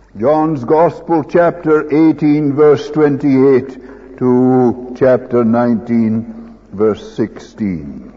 John's Gospel, chapter 18, verse 28 to chapter 19, verse 16.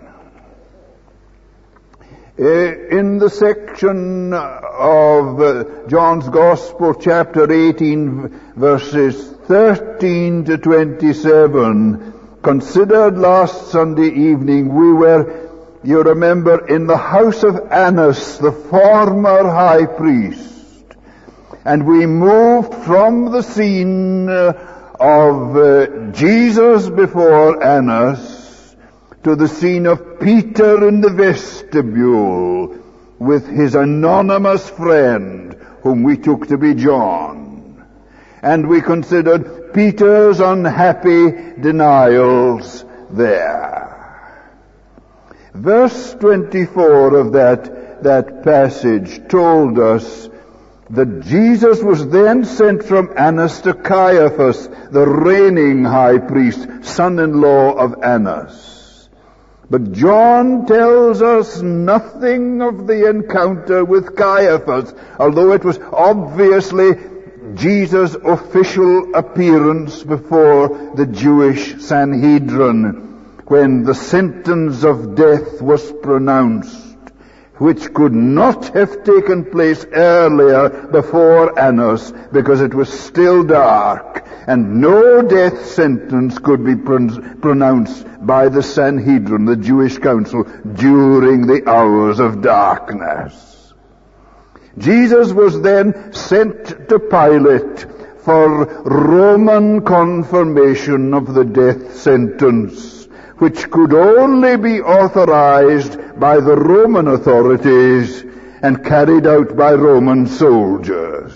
In the section of John's Gospel, chapter 18, verses 13 to 27, considered last Sunday evening, we were, you remember, in the house of Annas, the former high priest. And we moved from the scene of Jesus before Annas to the scene of Peter in the vestibule with his anonymous friend, whom we took to be John. And we considered Peter's unhappy denials there. Verse 24 of that passage told us that Jesus was then sent from Annas to Caiaphas, the reigning high priest, son-in-law of Annas. But John tells us nothing of the encounter with Caiaphas, although it was obviously Jesus' official appearance before the Jewish Sanhedrin when the sentence of death was pronounced, which could not have taken place earlier before Annas because it was still dark, and no death sentence could be pronounced by the Sanhedrin, the Jewish council, during the hours of darkness. Jesus was then sent to Pilate for Roman confirmation of the death sentence, which could only be authorized by the Roman authorities and carried out by Roman soldiers.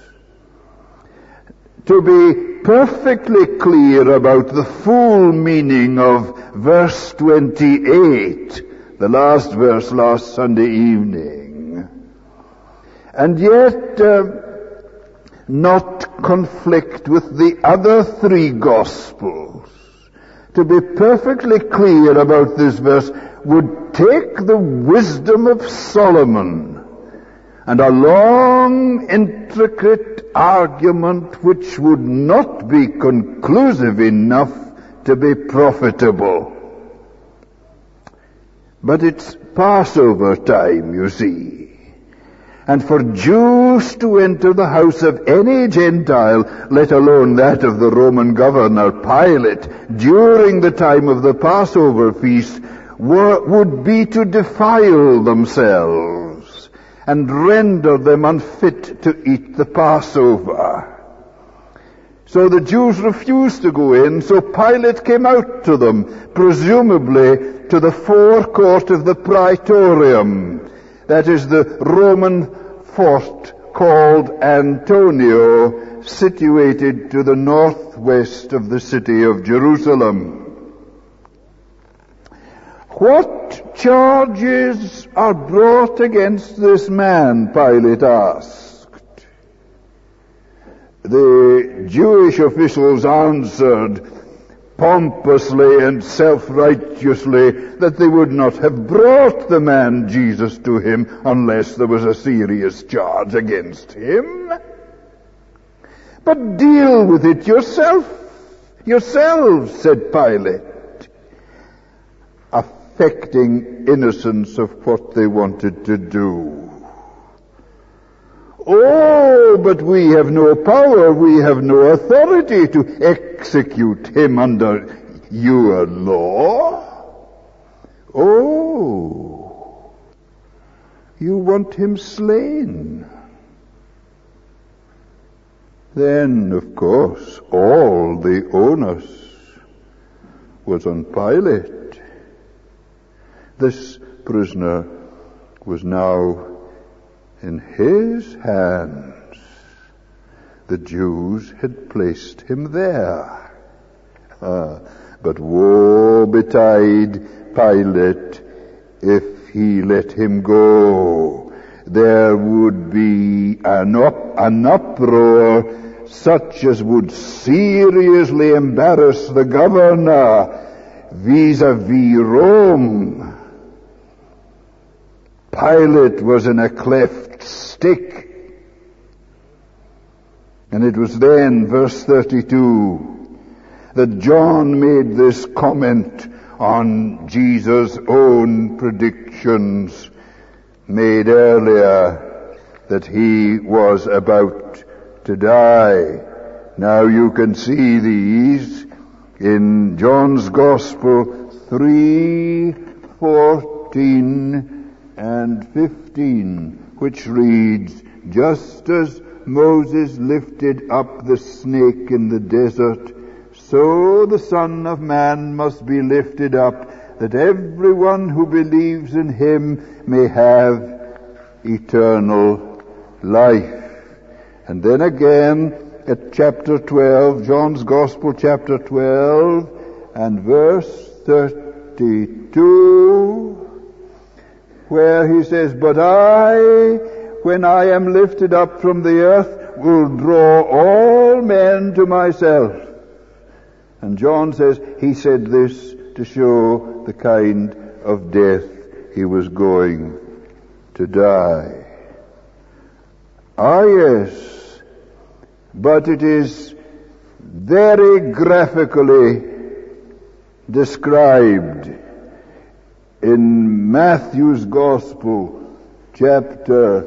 To be perfectly clear about the full meaning of verse 28, the last verse last Sunday evening, and yet not conflict with the other three Gospels, to be perfectly clear about this verse would take the wisdom of Solomon and a long, intricate argument which would not be conclusive enough to be profitable. But it's Passover time, you see. And for Jews to enter the house of any Gentile, let alone that of the Roman governor Pilate, during the time of the Passover feast, would be to defile themselves and render them unfit to eat the Passover. So the Jews refused to go in, so Pilate came out to them, presumably to the forecourt of the Praetorium. That is the Roman fort called Antonia, situated to the northwest of the city of Jerusalem. What charges are brought against this man? Pilate asked. The Jewish officials answered pompously and self-righteously that they would not have brought the man Jesus to him unless there was a serious charge against him. But deal with it yourselves, said Pilate, affecting innocence of what they wanted to do. Oh, but we have no power, we have no authority to execute him under your law. Oh, you want him slain. Then, of course, all the onus was on Pilate. This prisoner was now in his hands. The Jews had placed him there. But woe betide Pilate if he let him go. There would be an uproar such as would seriously embarrass the governor vis-a-vis Rome. Pilate was in a cleft stick. And it was then, verse 32, that John made this comment on Jesus' own predictions made earlier, that he was about to die. Now you can see these in John's Gospel 3:14 and 15, which reads, "Just as Moses lifted up the snake in the desert, so the Son of Man must be lifted up, that everyone who believes in him may have eternal life." And then again at chapter 12, John's Gospel chapter 12 and verse 32, where he says, "But I, when I am lifted up from the earth, will draw all men to myself." And John says he said this to show the kind of death he was going to die. Ah, yes, but it is very graphically described in Matthew's Gospel, chapter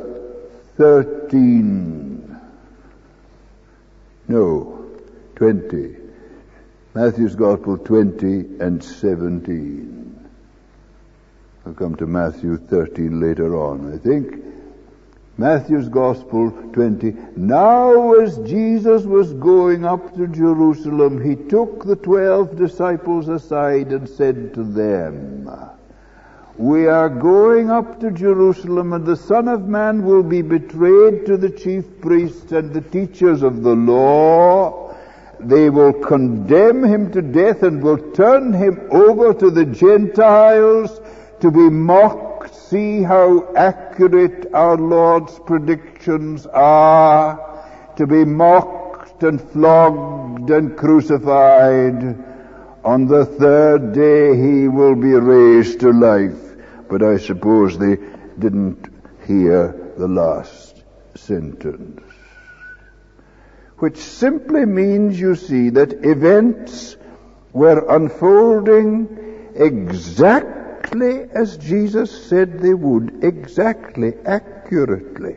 20. Matthew's Gospel 20 and 17. I'll come to Matthew 13 later on, I think. Matthew's Gospel 20. "Now as Jesus was going up to Jerusalem, he took the 12 disciples aside and said to them, 'We are going up to Jerusalem, and the Son of Man will be betrayed to the chief priests and the teachers of the law. They will condemn him to death and will turn him over to the Gentiles to be mocked.'" See how accurate our Lord's predictions are. To be mocked and flogged and crucified. On the third day he will be raised to life. But I suppose they didn't hear the last sentence. Which simply means, you see, that events were unfolding exactly as Jesus said they would, exactly, accurately.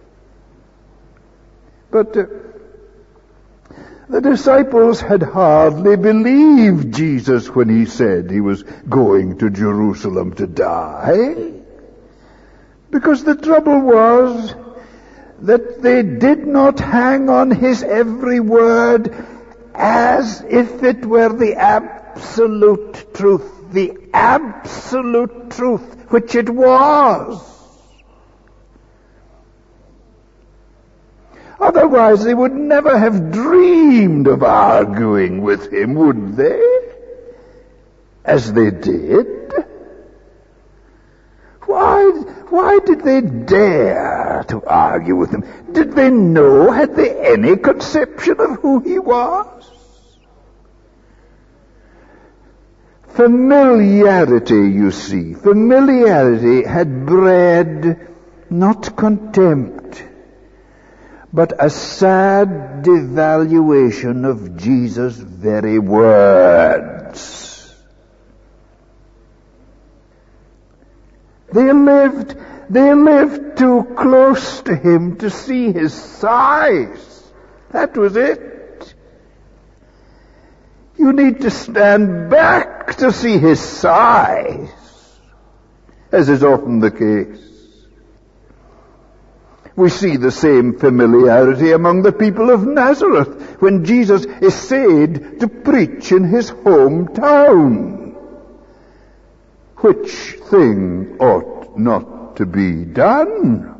But the disciples had hardly believed Jesus when he said he was going to Jerusalem to die. Because the trouble was that they did not hang on his every word as if it were the absolute truth, which it was. Otherwise they would never have dreamed of arguing with him, would they? As they did. Why did they dare to argue with him? Did they know, had they any conception of who he was? Familiarity, you see, familiarity had bred not contempt, but a sad devaluation of Jesus' very words. They lived too close to him to see his size. That was it. You need to stand back to see his size, as is often the case. We see the same familiarity among the people of Nazareth when Jesus essayed to preach in his hometown. Which thing ought not to be done?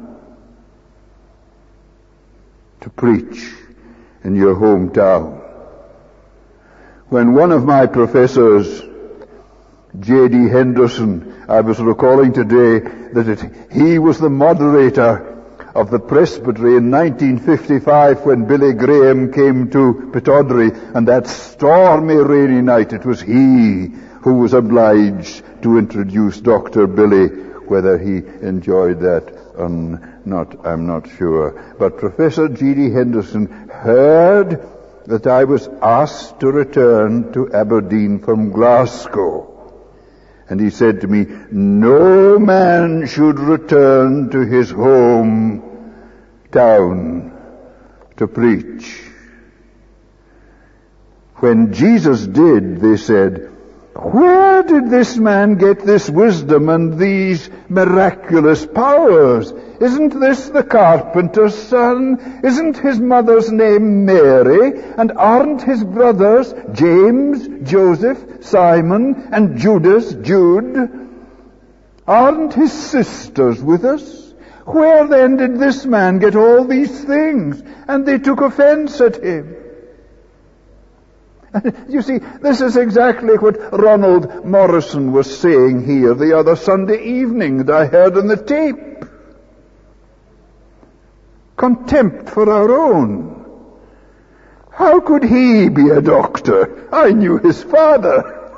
To preach in your hometown. When one of my professors, J.D. Henderson, I was recalling today that he was the moderator of the presbytery in 1955 when Billy Graham came to Pittodrie, and that stormy rainy night it was he who was obliged to introduce Dr. Billy, whether he enjoyed that I'm not sure. But Professor G.D. Henderson heard that I was asked to return to Aberdeen from Glasgow. And he said to me, no man should return to his home town to preach. When Jesus did, they said, where did this man get this wisdom and these miraculous powers? Isn't this the carpenter's son? Isn't his mother's name Mary? And aren't his brothers James, Joseph, Simon, and Judas, Jude? Aren't his sisters with us? Where then did this man get all these things? And they took offense at him. You see, this is exactly what Ronald Morrison was saying here the other Sunday evening that I heard on the tape. Contempt for our own. How could he be a doctor? I knew his father.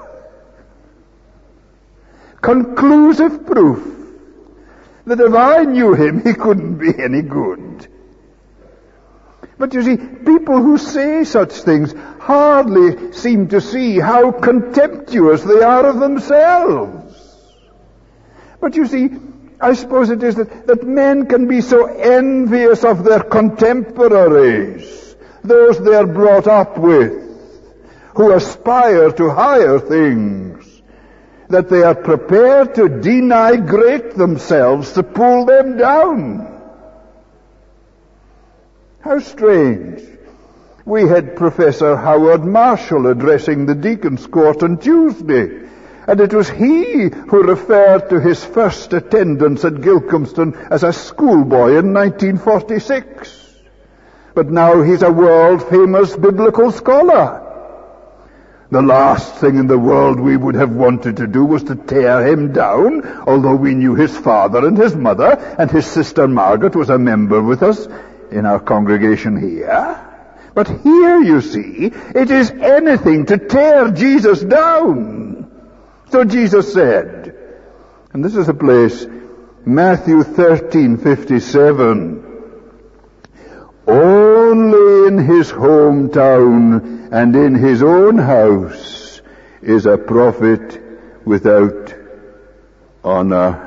Conclusive proof that if I knew him, he couldn't be any good. But you see, people who say such things hardly seem to see how contemptuous they are of themselves. But you see, I suppose it is that men can be so envious of their contemporaries, those they are brought up with, who aspire to higher things, that they are prepared to denigrate themselves to pull them down. How strange. We had Professor Howard Marshall addressing the Deacon's Court on Tuesday, and it was he who referred to his first attendance at Gilcomston as a schoolboy in 1946. But now he's a world-famous biblical scholar. The last thing in the world we would have wanted to do was to tear him down, although we knew his father and his mother, and his sister Margaret was a member with us in our congregation here. But here, you see, it is anything to tear Jesus down. So Jesus said, and this is a place, Matthew 13:57, only in his hometown and in his own house is a prophet without honor.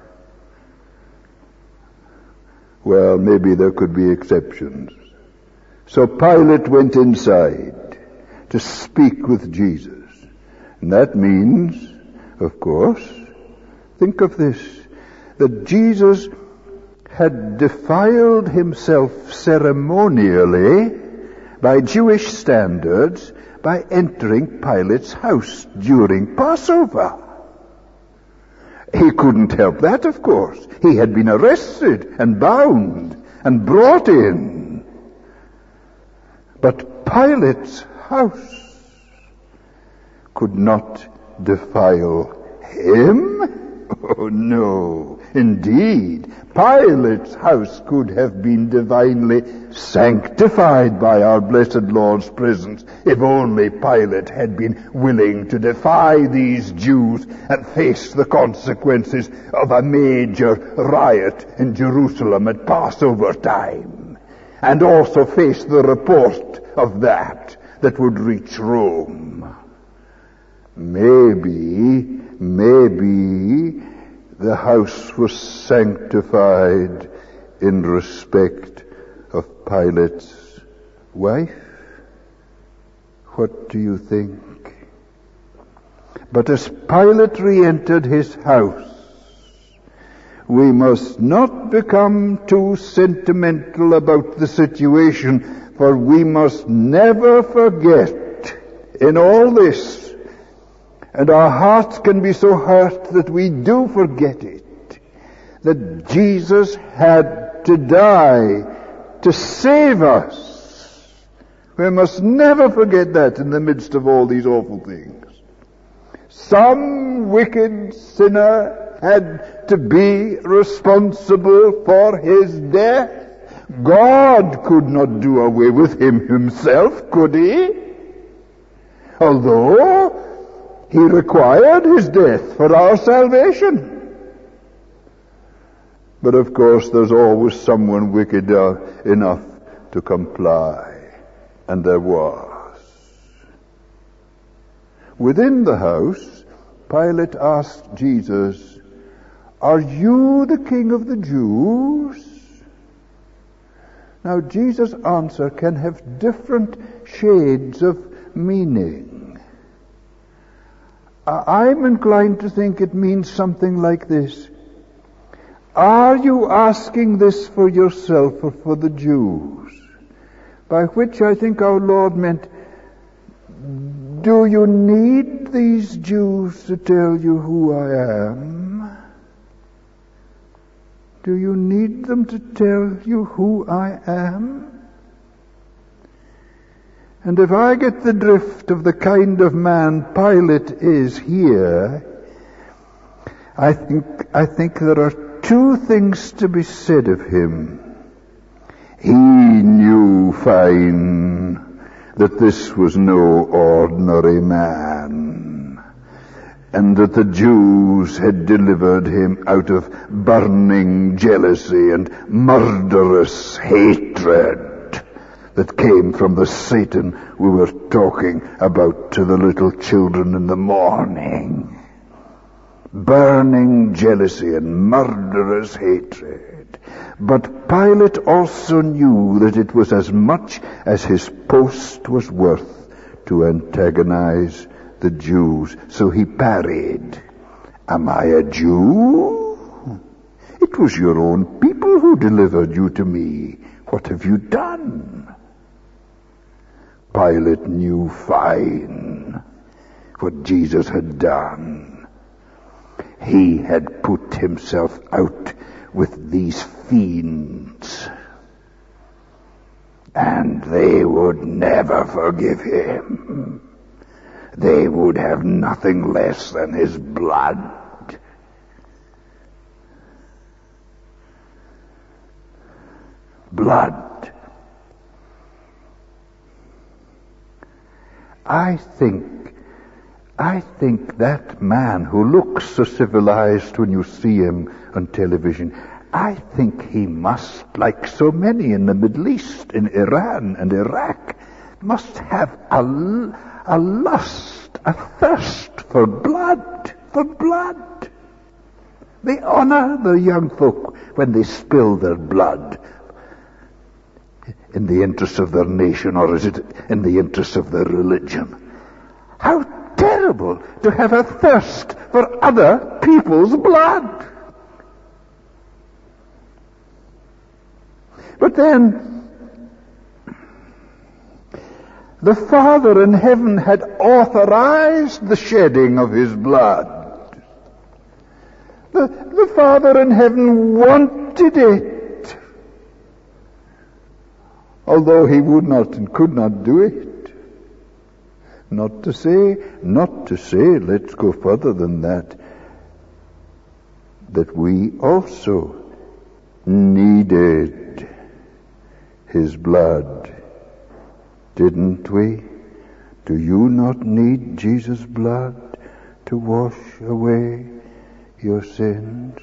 Well, maybe there could be exceptions. So Pilate went inside to speak with Jesus. And that means, of course, think of this, that Jesus had defiled himself ceremonially by Jewish standards by entering Pilate's house during Passover. He couldn't help that, of course. He had been arrested and bound and brought in. But Pilate's house could not defile him? Oh, no. Indeed, Pilate's house could have been divinely sanctified by our blessed Lord's presence if only Pilate had been willing to defy these Jews and face the consequences of a major riot in Jerusalem at Passover time, and also face the report of that would reach Rome. Maybe the house was sanctified in respect of Pilate's wife. What do you think? But as Pilate re-entered his house, we must not become too sentimental about the situation, for we must never forget in all this, and our hearts can be so hurt that we do forget it, that Jesus had to die to save us. We must never forget that in the midst of all these awful things. Some wicked sinner had to be responsible for his death. God could not do away with him himself, could he? Although he required his death for our salvation. But of course there's always someone wicked enough to comply. And there was. Within the house, Pilate asked Jesus, "Are you the King of the Jews?" Now Jesus' answer can have different shades of meaning. I'm inclined to think it means something like this. Are you asking this for yourself or for the Jews? By which I think our Lord meant, do you need these Jews to tell you who I am? Do you need them to tell you who I am? And if I get the drift of the kind of man Pilate is here, I think there are two things to be said of him. He knew fine that this was no ordinary man, and that the Jews had delivered him out of burning jealousy and murderous hatred that came from the Satan we were talking about to the little children in the morning. Burning jealousy and murderous hatred. But Pilate also knew that it was as much as his post was worth to antagonize the Jews. So he parried, "Am I a Jew? It was your own people who delivered you to me. What have you done?" Pilate knew fine what Jesus had done. He had put himself out with these fiends, and they would never forgive him. They would have nothing less than his blood. Blood. I think that man who looks so civilized when you see him on television, I think he must, like so many in the Middle East, in Iran and Iraq, must have a lust, a thirst for blood, They honor the young folk when they spill their blood in the interest of their nation, or is it in the interest of their religion? How terrible to have a thirst for other people's blood. But then, the Father in heaven had authorized the shedding of his blood. The Father in heaven wanted it, although he would not and could not do it. Not to say, let's go further than that we also needed his blood. Didn't we? Do you not need Jesus' blood to wash away your sins?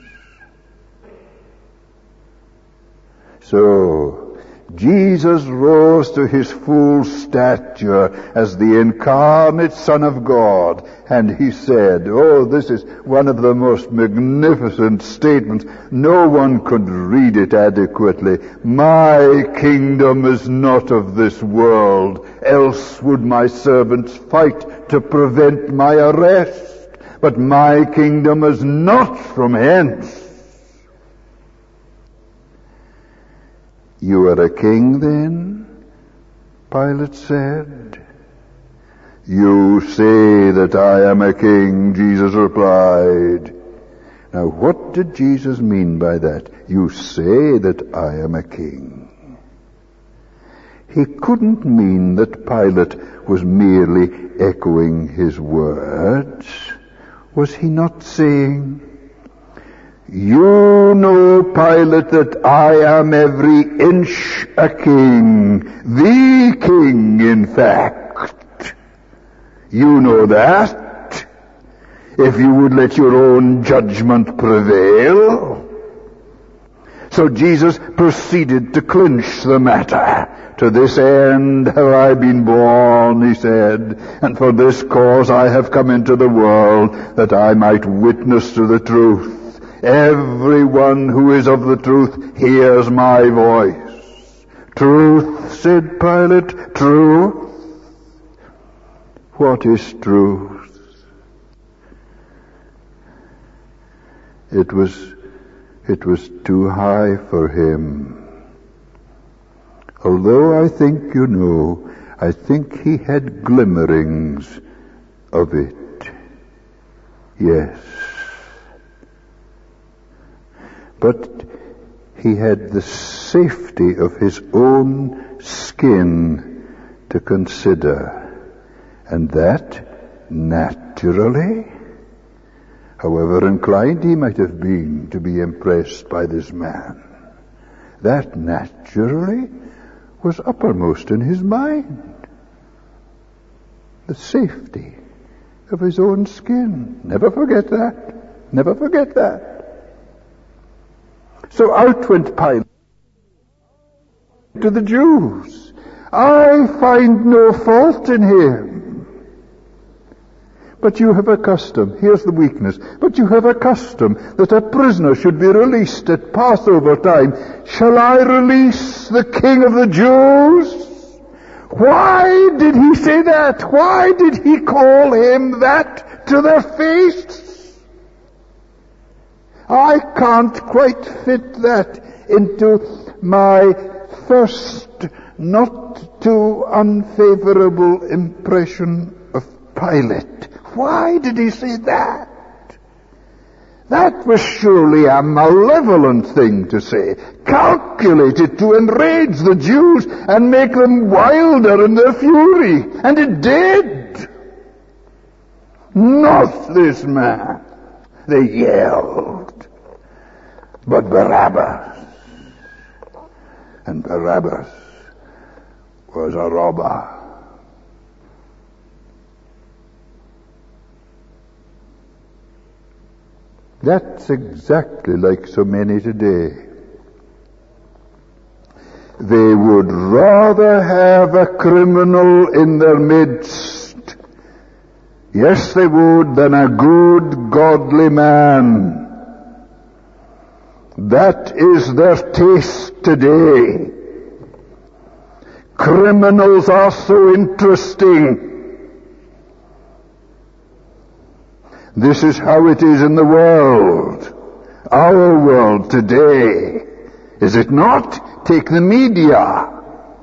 So, Jesus rose to his full stature as the incarnate Son of God, and he said, this is one of the most magnificent statements. No one could read it adequately. "My kingdom is not of this world, else would my servants fight to prevent my arrest. But my kingdom is not from hence." "You are a king then?" Pilate said. "You say that I am a king," Jesus replied. Now, what did Jesus mean by that? You say that I am a king. He couldn't mean that Pilate was merely echoing his words. Was he not saying, "You know, Pilate, that I am every inch a king, the king, in fact. You know that, if you would let your own judgment prevail. So Jesus proceeded to clinch the matter. To this end have I been born, he said, and for this cause I have come into the world, that I might witness to the truth. Everyone who is of the truth hears my voice. Truth, said Pilate, truth? What is truth? It was too high for him. Although I think he had glimmerings of it. Yes. But he had the safety of his own skin to consider. And that, naturally, however inclined he might have been to be impressed by this man, that naturally was uppermost in his mind. The safety of his own skin. Never forget that. Never forget that. So out went Pilate to the Jews. I find no fault in him. But you have a custom, here's the weakness, but you have a custom that a prisoner should be released at Passover time. Shall I release the King of the Jews? Why did he say that? Why did he call him that to their face? I can't quite fit that into my first not too unfavorable impression of Pilate. Why did he say that? That was surely a malevolent thing to say, calculated to enrage the Jews and make them wilder in their fury. And it did. Not this man, they yelled, but Barabbas. And Barabbas was a robber. That's exactly like so many today. They would rather have a criminal in their midst, yes they would, than a good, godly man. That is their taste today. Criminals are so interesting. This is how it is in the world, our world today. Is it not? Take the media.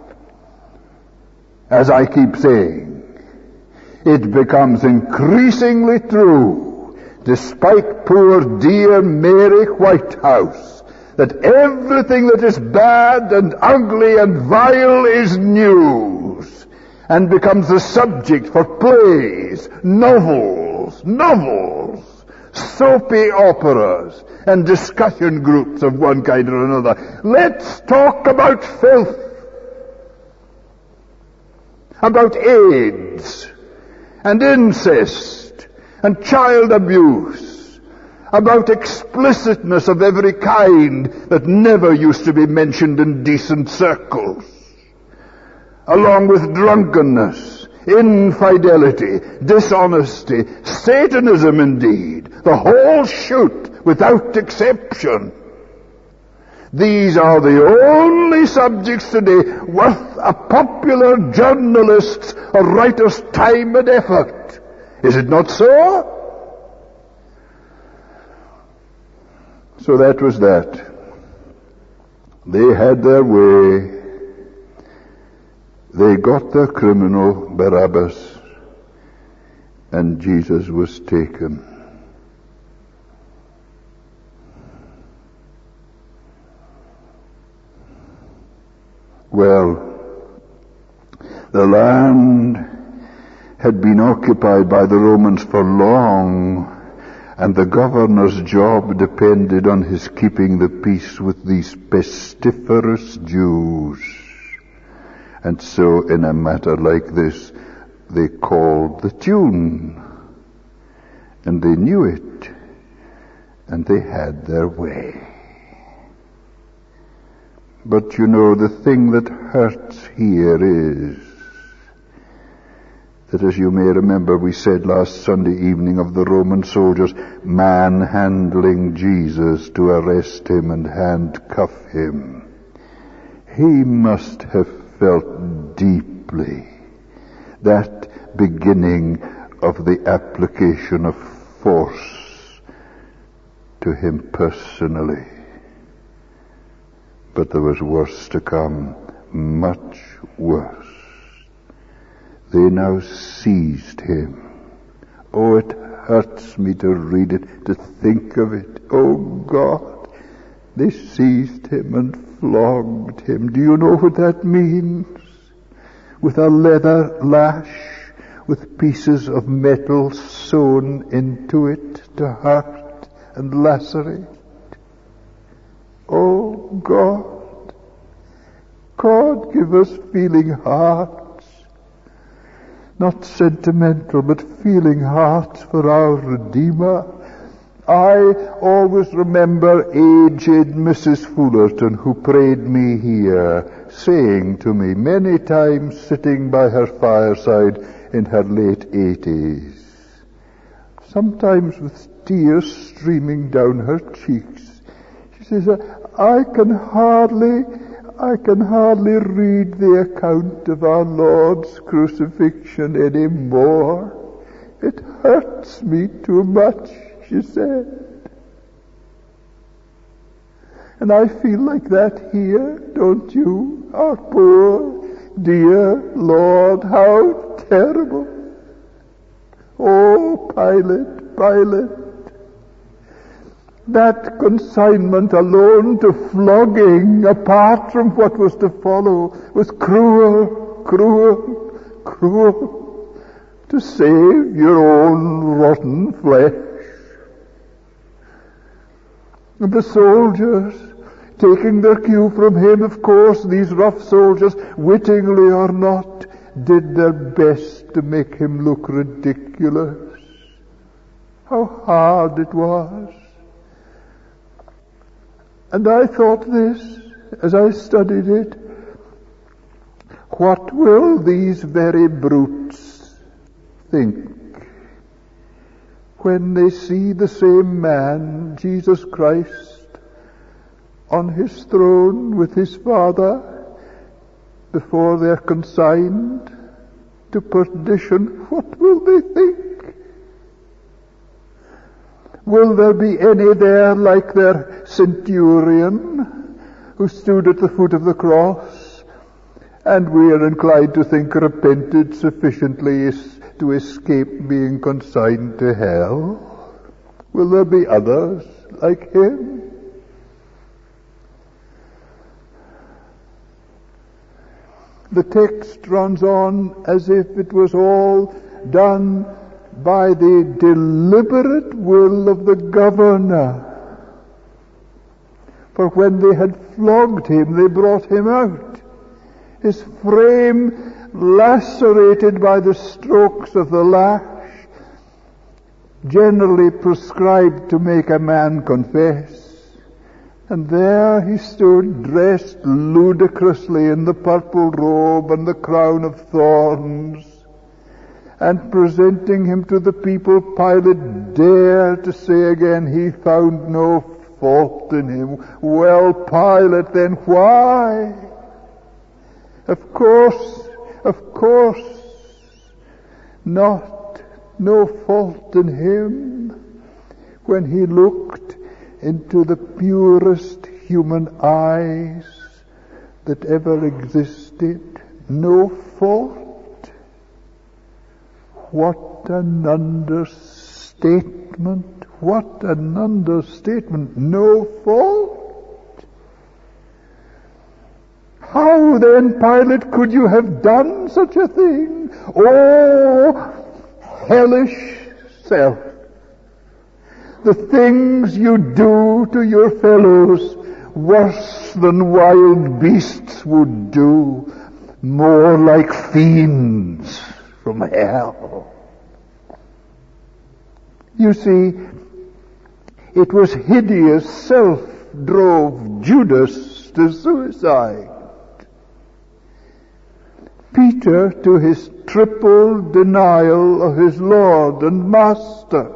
As I keep saying, it becomes increasingly true, despite poor dear Mary Whitehouse, that everything that is bad and ugly and vile is news, and becomes the subject for plays, novels, soapy operas, and discussion groups of one kind or another. Let's talk about filth, about AIDS, and incest, and child abuse, about explicitness of every kind that never used to be mentioned in decent circles, along with drunkenness, infidelity, dishonesty, Satanism indeed, the whole shoot without exception. These are the only subjects today worth a popular journalist's or writer's time and effort. Is it not so? So that was that. They had their way. They got their criminal, Barabbas, and Jesus was taken. Well, the land had been occupied by the Romans for long, and the governor's job depended on his keeping the peace with these pestiferous Jews. And so in a matter like this, they called the tune. And they knew it. And they had their way. But you know, the thing that hurts here is that, as you may remember, we said last Sunday evening of the Roman soldiers manhandling Jesus to arrest him and handcuff him. He must have felt deeply that beginning of the application of force to him personally. But there was worse to come, much worse. They now seized him. Oh, it hurts me to read it, to think of it. Oh God, they seized him and flogged him. Do you know what that means? With a leather lash, with pieces of metal sewn into it to hurt and lacerate. Oh God, God, give us feeling hearts. Not sentimental, but feeling hearts for our Redeemer. I always remember aged Mrs. Fullerton, who prayed me here, saying to me many times, sitting by her fireside in her late 80s, sometimes with tears streaming down her cheeks, she says, I can hardly read the account of our Lord's crucifixion any more. It hurts me too much, she said. And I feel like that here, don't you? Our poor, dear Lord, how terrible. Oh, Pilate, Pilate. That consignment alone to flogging, apart from what was to follow, was cruel, cruel, cruel, to save your own rotten flesh. And the soldiers, taking their cue from him, of course, these rough soldiers, wittingly or not, did their best to make him look ridiculous. How hard it was. And I thought this, as I studied it, what will these very brutes think when they see the same man, Jesus Christ, on his throne with his Father, before they're consigned to perdition? What will they think? Will there be any there like their centurion who stood at the foot of the cross and we are inclined to think repented sufficiently to escape being consigned to hell? Will there be others like him? The text runs on as if it was all done by the deliberate will of the governor. For when they had flogged him, they brought him out, his frame lacerated by the strokes of the lash, generally prescribed to make a man confess. And there he stood, dressed ludicrously in the purple robe and the crown of thorns, and presenting him to the people, Pilate dared to say again he found no fault in him. Well, Pilate, then why? Of course, no fault in him when he looked into the purest human eyes that ever existed. No fault. What an understatement. What an understatement. No fault. How then, Pilate, could you have done such a thing? Oh, hellish self. The things you do to your fellows, worse than wild beasts would do, more like fiends from hell. You see, it was hideous self drove Judas to suicide. Peter to his triple denial of his Lord and Master,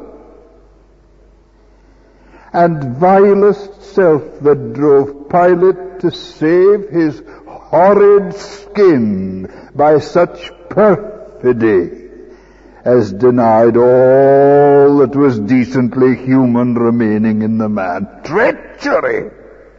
and vilest self that drove Pilate to save his horrid skin by such perfidy as denied all that was decently human remaining in the man. Treachery!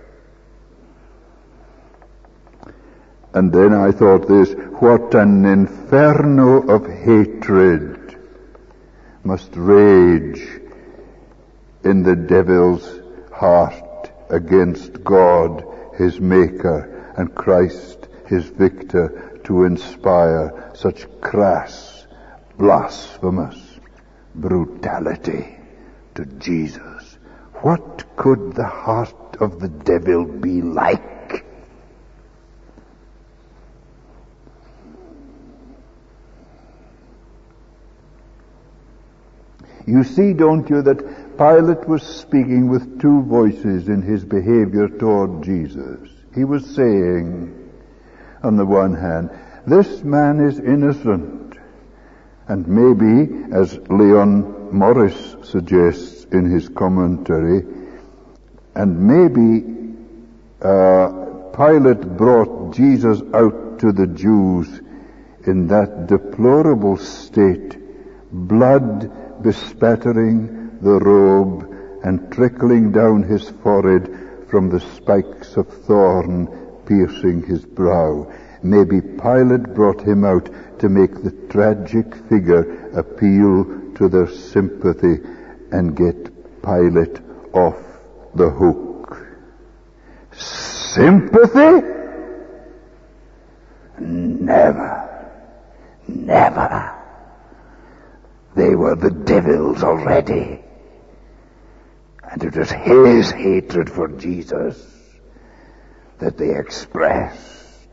And then I thought this, what an inferno of hatred must rage in the devil's heart against God, his Maker, and Christ, his Victor, to inspire such crass, blasphemous brutality to Jesus. What could the heart of the devil be like? You see, don't you, that Pilate was speaking with two voices in his behavior toward Jesus. He was saying, on the one hand, this man is innocent. And maybe, as Leon Morris suggests in his commentary, and maybe Pilate brought Jesus out to the Jews in that deplorable state, blood bespattering the robe and trickling down his forehead from the spikes of thorn piercing his brow. Maybe Pilate brought him out to make the tragic figure appeal to their sympathy and get Pilate off the hook. Sympathy? Never. Never. They were the devil's already. And it was his hatred for Jesus that they expressed.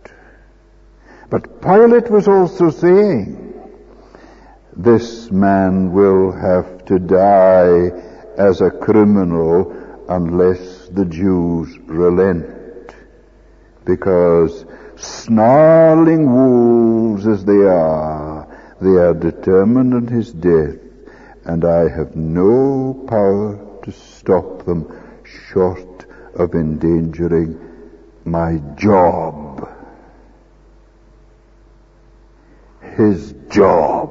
But Pilate was also saying, this man will have to die as a criminal unless the Jews relent. Because snarling wolves as they are determined on his death, and I have no power to stop them short of endangering my job. His job.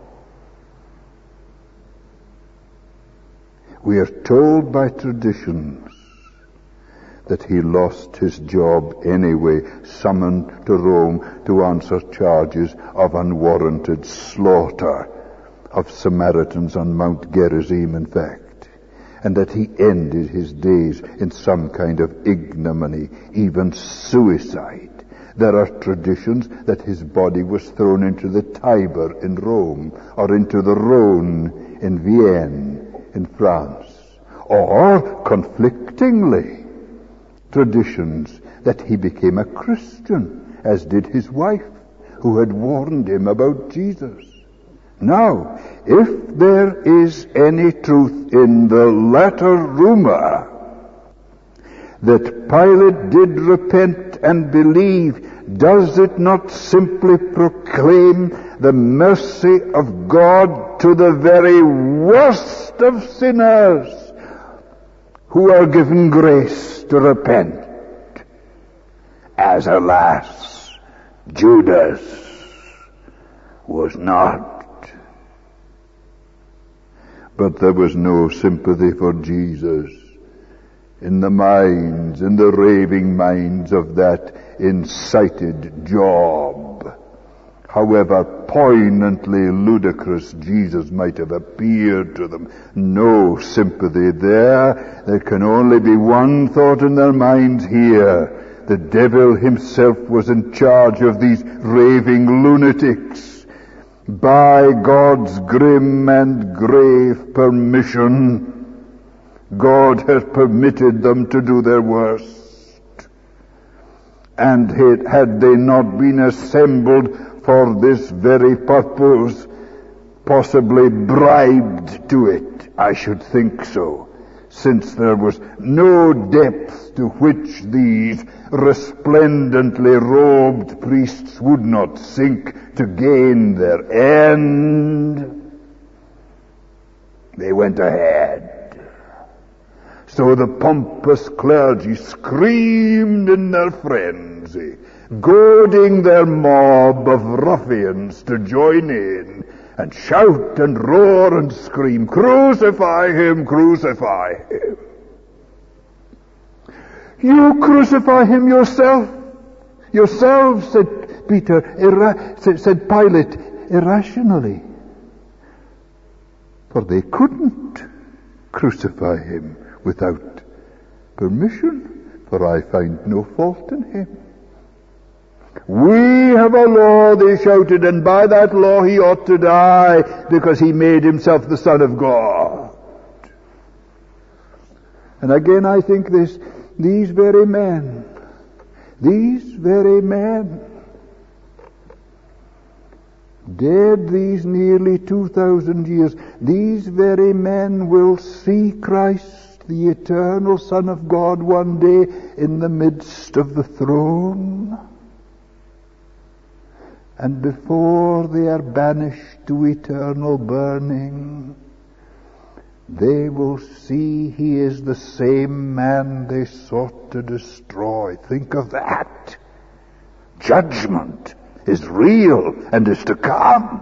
We are told by traditions that he lost his job anyway, summoned to Rome to answer charges of unwarranted slaughter of Samaritans on Mount Gerizim, in fact, and that he ended his days in some kind of ignominy, even suicide. There are traditions that his body was thrown into the Tiber in Rome, or into the Rhone in Vienne in France, or, conflictingly, traditions that he became a Christian, as did his wife, who had warned him about Jesus. Now, if there is any truth in the latter rumor that Pilate did repent and believe, does it not simply proclaim the mercy of God to the very worst of sinners who are given grace to repent, as alas, Judas was not? But there was no sympathy for Jesus in the raving minds of that incited job. However poignantly ludicrous Jesus might have appeared to them, no sympathy there. There can only be one thought in their minds here. The devil himself was in charge of these raving lunatics. By God's grim and grave permission, God has permitted them to do their worst. And had they not been assembled for this very purpose, possibly bribed to it, I should think so, since there was no depth to which these resplendently robed priests would not sink to gain their end, they went ahead. So the pompous clergy screamed in their frenzy, goading their mob of ruffians to join in and shout and roar and scream, "Crucify him, crucify him." "You crucify him yourself. Yourself," said said Pilate irrationally. For they couldn't crucify him without permission, for I find no fault in him. "We have a law," they shouted, "and by that law he ought to die because he made himself the Son of God." And again I think these very men, dead these nearly 2,000 years, these very men will see Christ, the eternal Son of God, one day in the midst of the throne. And before they are banished to eternal burning, they will see he is the same man they sought to destroy. Think of that. Judgment is real and is to come.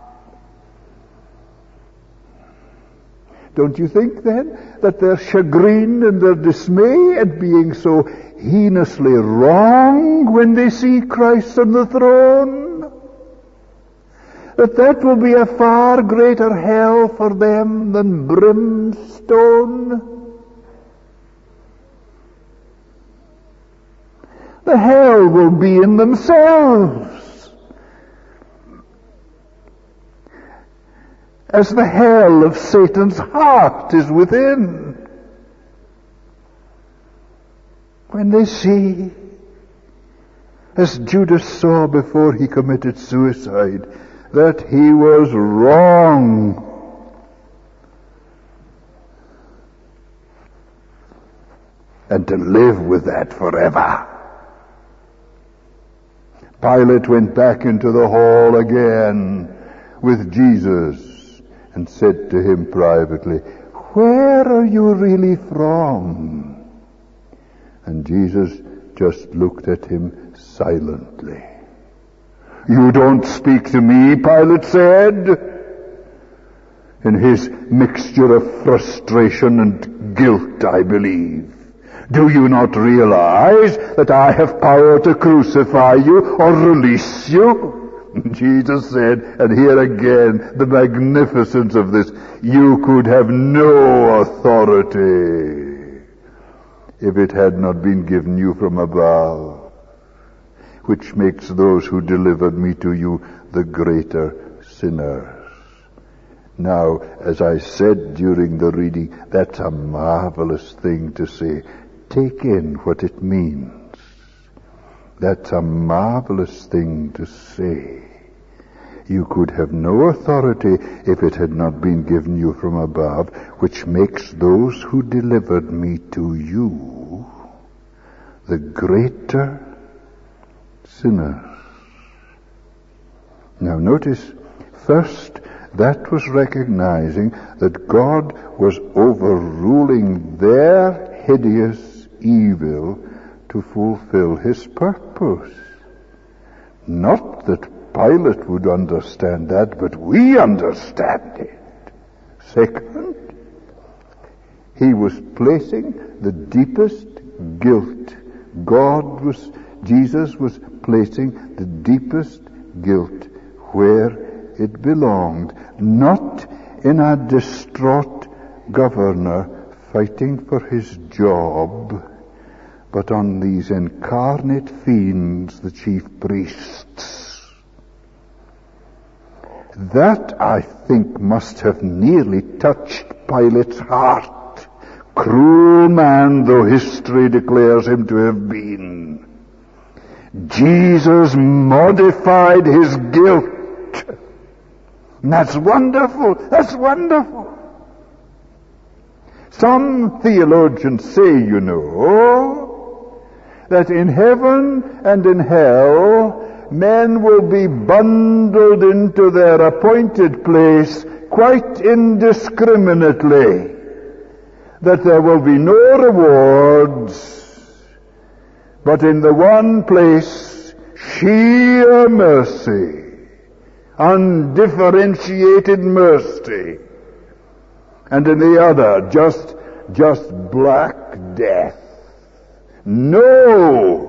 Don't you think then that their chagrin and their dismay at being so heinously wrong when they see Christ on the throne, that will be a far greater hell for them than brimstone? The hell will be in themselves, as the hell of Satan's heart is within. When they see, as Judas saw before he committed suicide, that he was wrong, and to live with that forever. Pilate went back into the hall again with Jesus and said to him privately, "Where are you really from?" And Jesus just looked at him silently. "You don't speak to me," Pilate said, in his mixture of frustration and guilt, I believe. "Do you not realize that I have power to crucify you or release you?" Jesus said, and here again the magnificence of this, "You could have no authority if it had not been given you from above, which makes those who delivered me to you the greater sinners." Now, as I said during the reading, that's a marvelous thing to say. Take in what it means. That's a marvelous thing to say. You could have no authority if it had not been given you from above, which makes those who delivered me to you the greater sinners. Now notice, first, that was recognizing that God was overruling their hideous evil to fulfill his purpose. Not that Pilate would understand that, but we understand it. Second, he was placing the deepest guilt. Jesus was placing the deepest guilt where it belonged, not in a distraught governor fighting for his job, but on these incarnate fiends, the chief priests. That, I think, must have nearly touched Pilate's heart, cruel man though history declares him to have been. Jesus modified his guilt. And that's wonderful. That's wonderful. Some theologians say, you know, that in heaven and in hell, men will be bundled into their appointed place quite indiscriminately. That there will be no rewards, but in the one place, sheer mercy, undifferentiated mercy, and in the other, just black death. No.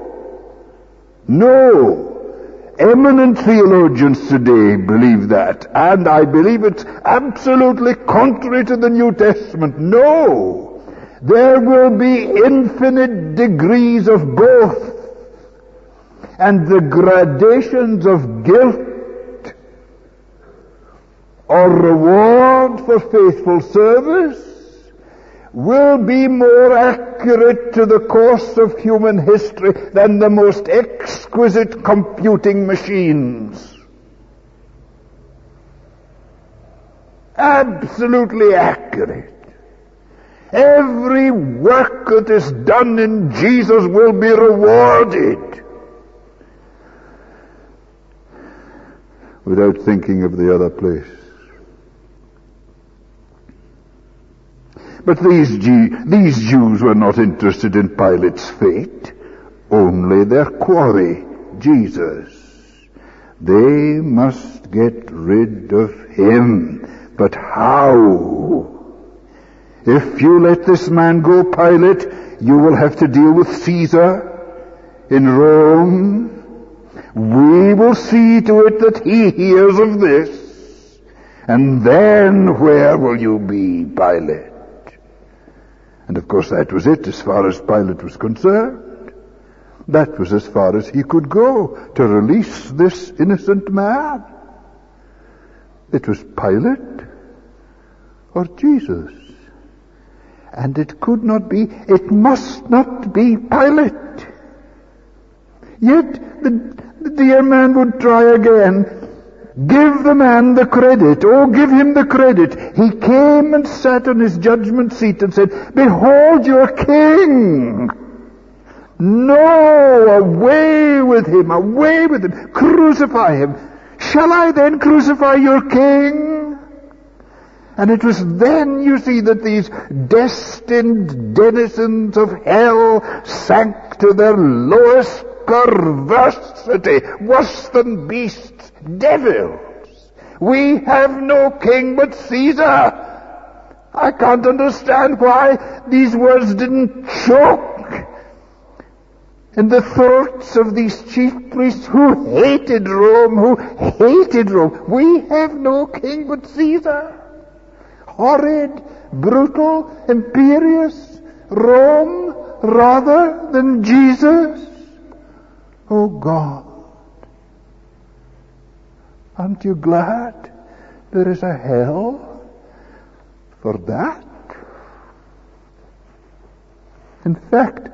Eminent theologians today believe that, and I believe it's absolutely contrary to the New Testament. No. There will be infinite degrees of both, and the gradations of guilt or reward for faithful service will be more accurate to the course of human history than the most exquisite computing machines. Absolutely accurate. Every work that is done in Jesus will be rewarded. Without thinking of the other place. But these Jews were not interested in Pilate's fate, only their quarry, Jesus. They must get rid of him. But how? If you let this man go, Pilate, you will have to deal with Caesar in Rome. We will see to it that he hears of this. And then where will you be, Pilate? And of course that was it as far as Pilate was concerned. That was as far as he could go to release this innocent man. It was Pilate or Jesus. And it could not be, it must not be Pilate. Yet the dear man would try again. Give the man the credit. Oh, give him the credit. He came and sat on his judgment seat and said, behold your king. No, away with him, away with him. Crucify him. Shall I then crucify your king? And it was then, you see, that these destined denizens of hell sank to their lowest perversity, worse than beasts, devils. We have no king but Caesar. I can't understand why these words didn't choke in the throats of these chief priests who hated Rome, We have no king but Caesar. Horrid, brutal, imperious Rome rather than Jesus. Oh God, aren't you glad there is a hell for that? In fact,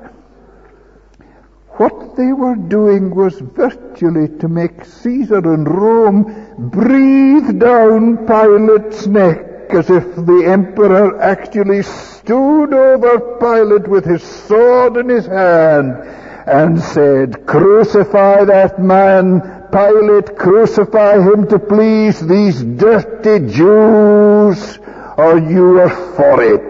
what they were doing was virtually to make Caesar and Rome breathe down Pilate's neck, as if the emperor actually stood over Pilate with his sword in his hand and said, crucify that man, Pilate, crucify him to please these dirty Jews, or you are for it.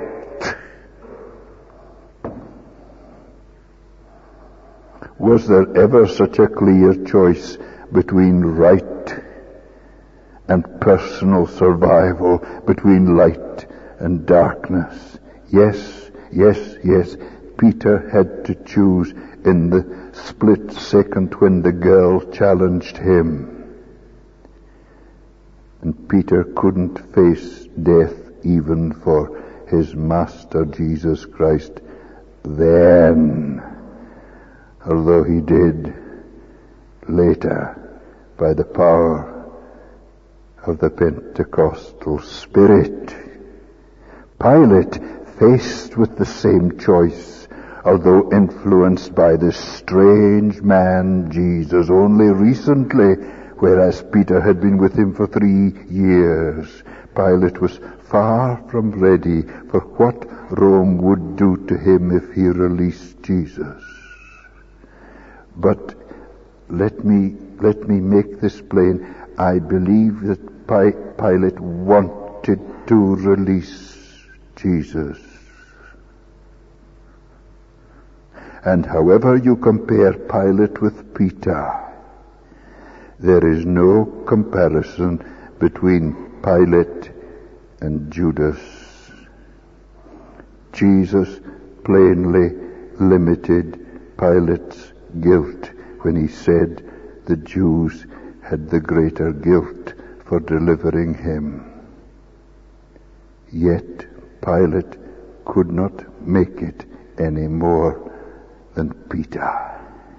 Was there ever such a clear choice between right and personal survival, between light and darkness? Yes. Peter had to choose in the split second when the girl challenged him. And Peter couldn't face death even for his master Jesus Christ then, although he did later by the power of the Pentecostal Spirit. Pilate, faced with the same choice, although influenced by this strange man Jesus only recently, whereas Peter had been with him for 3 years, Pilate was far from ready for what Rome would do to him if he released Jesus. But let me make this plain. I believe that Pilate wanted to release Jesus. And however you compare Pilate with Peter, there is no comparison between Pilate and Judas. Jesus plainly limited Pilate's guilt when he said the Jews had the greater guilt for delivering him. Yet Pilate could not make it any more than Peter.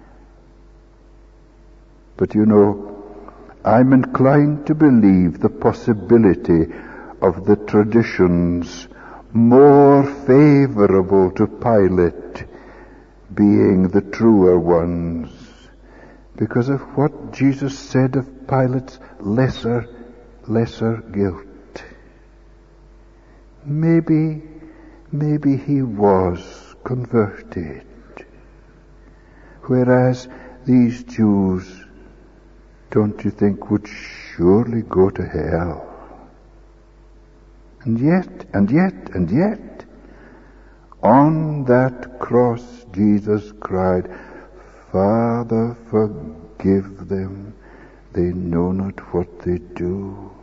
But you know, I'm inclined to believe the possibility of the traditions more favorable to Pilate being the truer ones, because of what Jesus said of Pilate's lesser guilt. Maybe he was converted, whereas these Jews, don't you think, would surely go to hell. And yet, on that cross Jesus cried, Father, forgive them, they know not what they do.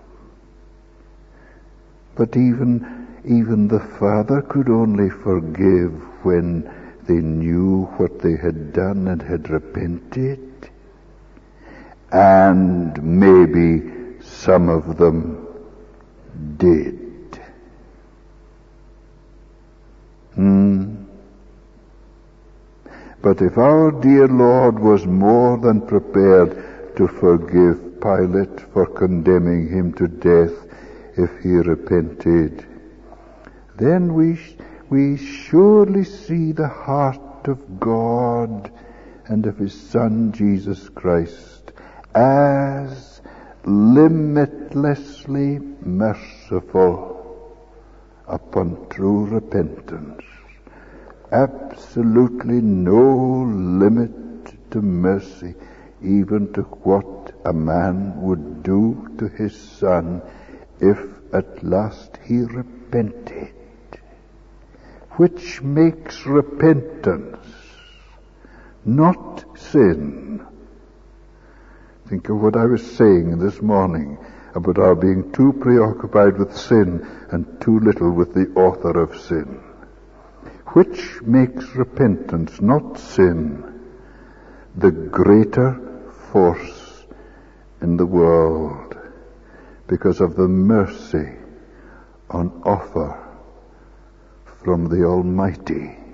But even the Father could only forgive when they knew what they had done and had repented. And maybe some of them did. But if our dear Lord was more than prepared to forgive Pilate for condemning him to death if he repented, then we surely see the heart of God and of his Son Jesus Christ as limitlessly merciful upon true repentance. Absolutely no limit to mercy, even to what a man would do to his son if at last he repented. Which makes repentance not sin. Think of what I was saying this morning about our being too preoccupied with sin and too little with the author of sin. Which makes repentance not sin, the greater force in the world because of the mercy on offer from the Almighty.